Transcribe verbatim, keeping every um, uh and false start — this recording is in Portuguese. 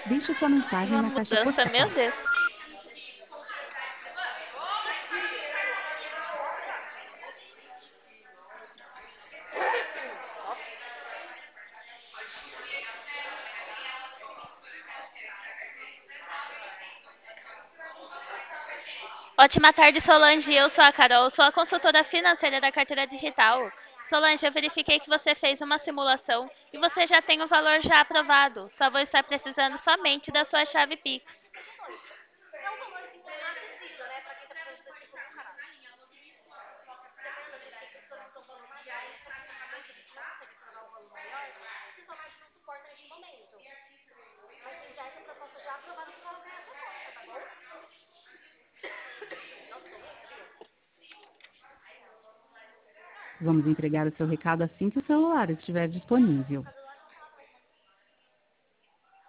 Deixe sua mensagem Uma na caixa mudança, meu postal. Deus. Ótima tarde, Solange. Eu sou a Carol, sou a consultora financeira da carteira digital. Solange, eu verifiquei que você fez uma simulação e você já tem o valor já aprovado. Só vou estar precisando somente da sua chave Pix. Vamos entregar o seu recado assim que o celular estiver disponível.